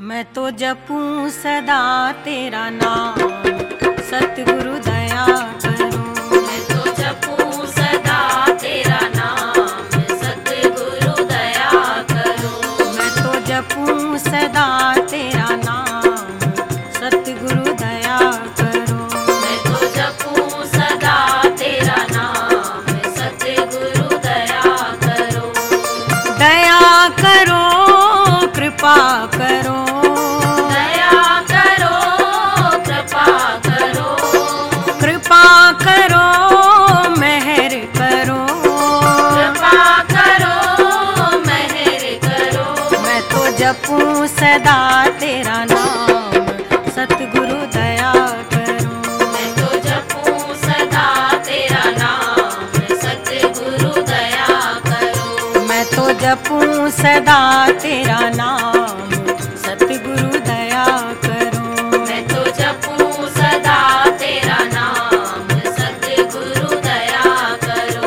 मैं तो जपूं सदा तेरा नाम, सतगुरु दया करो। मैं तो जपूं सदा तेरा नाम, सतगुरु दया करो। मैं तो जपूं सदा तेरा नाम, सतगुरु दया करो। मैं तो जपूं सदा तेरा नाम, सतगुरु दया करो। दया करो, कृपा करो, दया करो, कृपा करो। कृपा करो, मेहर करो, कृपा करो, मेहर करो। मैं तो जपूं सदा तेरा नाम, सतगुरु दया करो। मैं तो जपूं सदा तेरा नाम, सतगुरु दया करो। मैं तो जपूं सदा तेरा नाम, सतगुरु दया करो। मैं तो जपूं सदा तेरा नाम, सतगुरु दया करो।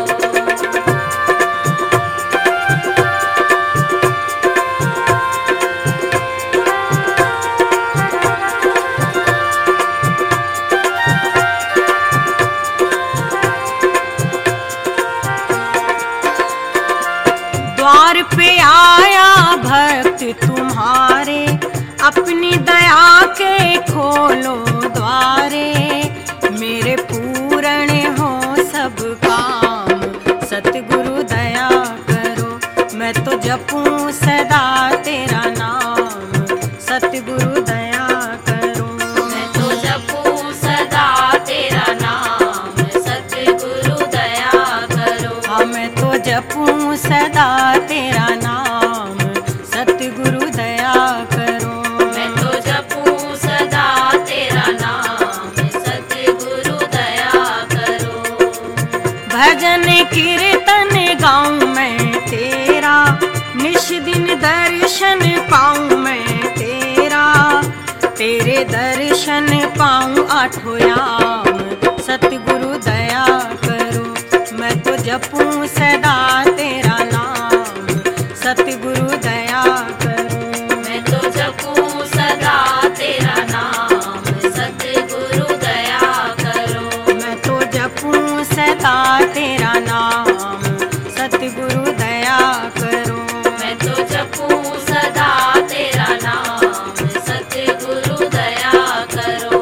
द्वार पे आया भक्त तुम्हारे, अपनी दया के खोलो द्वारे। मेरे पूर्ण हो सब काम, सतगुरु दया करो। मैं तो जपूं सदा तेरा नाम, सतगुरु दया करो। मैं तो जपूं सदा तेरा नाम, सतगुरु दया करो। हाँ, मैं तो जपूं सदा तेरा नाम, सतगुरु दया करो। मैं तो जपूं सदा तेरा नाम, सतगुरु दया करो। भजन कीर्तन गाऊं मैं तेरा, निश दिन दर्शन पाऊं मैं तेरा। तेरे दर्शन पाऊं आठों याम, सतगुरु दया करो। मैं तो जपूं सदा तेरा नाम, सतगुरु दया करो। मैं तो जपूं सदा तेरा नाम, सतगुरु दया करो। मैं तो जपूं सदा तेरा नाम, सतगुरु दया करो। मैं तो जपूं सदा तेरा नाम, सतगुरु दया करो।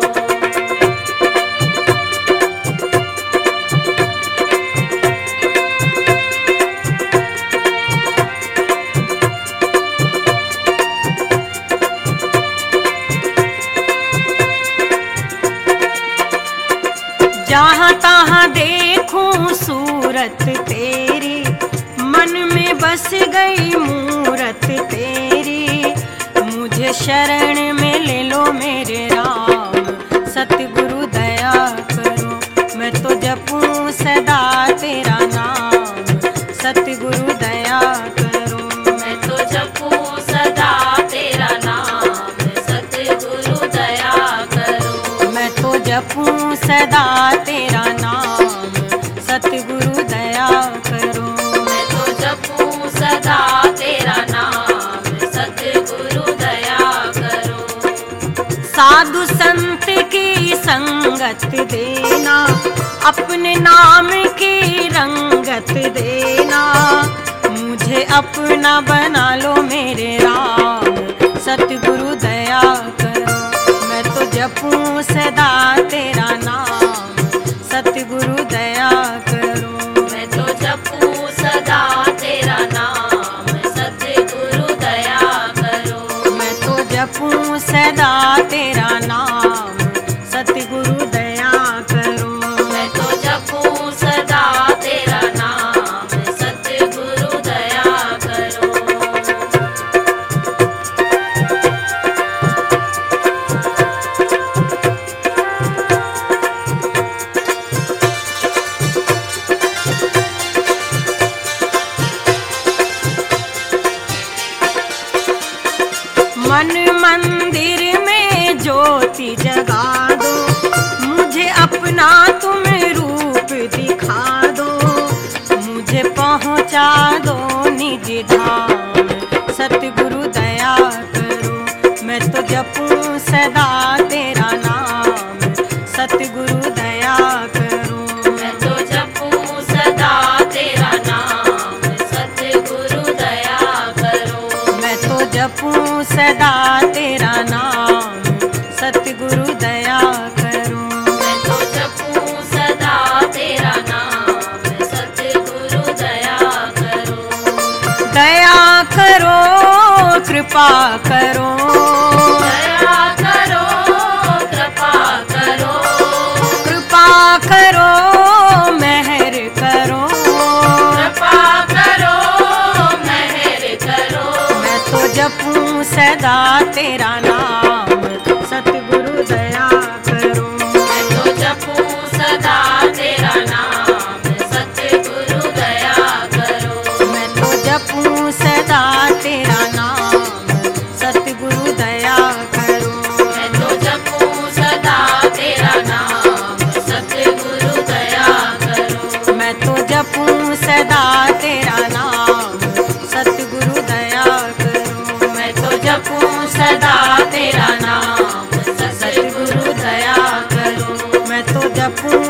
जहाँ तहाँ देखूं सूरत तेरी, मन में बस गई मूरत तेरी। मुझे शरण में ले लो मेरे राम, सतगुरु दया करो। मैं तो जपूं सदा तेरा नाम, सतगुरु दया करो। मैं तो जपूं सदा तेरा नाम, सतगुरु दया करो। मैं तो जपूं सदा तेरा नाम, सतगुरु दया करो। मैं तो जपूं सदा तेरा नाम, सतगुरु दया करो। साधु संत की संगत देना, अपने नाम की रंगत देना। मुझे अपना बना लो मेरे राम, सतगुरु दया करो। मैं तो जपूं सदा तेरा नाम, सतगुरु दया करो। मैं तो जपूं सदा तेरा नाम, सतगुरु दया करो। मैं तो जपूं सदा तेरा नाम, सतगुरु दया करो। मैं तो जपूं सदा तेरा नाम, सतगुरु दया करो। मन मंदिर में ज्योति जगा दो, मुझे अपना तुम रूप दिखा दो। मुझे पहुँचा दो निज धाम, सतगुरु दया करो। मैं जपूं सदा तेरा नाम सतगुरु दया करो। मैं तो जपूं सदा तेरा नाम सतगुरु दया करो। मैं तो जपूं सदा तेरा नाम सतगुरु दया करो। मैं तो जपूं सदा तेरा नाम सतगुरु दया करो। दया करो कृपा करो। दया करो कृपा करो। कृपा करो मेहर करो। कृपा करो मेहर करो। मैं तो जपूं सदा तेरा नाम सतगुरु दया करो। मैं तो जपूं सदा तेरा नाम सतगुरु दया करो। मैं तो जपूं सदा तेरा नाम सतगुरु दया करो। मैं तो जपूं सदा तेरा नाम सतगुरु दया करो। मैं तो जपूं सदा तेरा नाम सतगुरु दया करो। मैं तो जपूं सदा तेरा नाम सतगुरु दया करो। मैं तो जपूं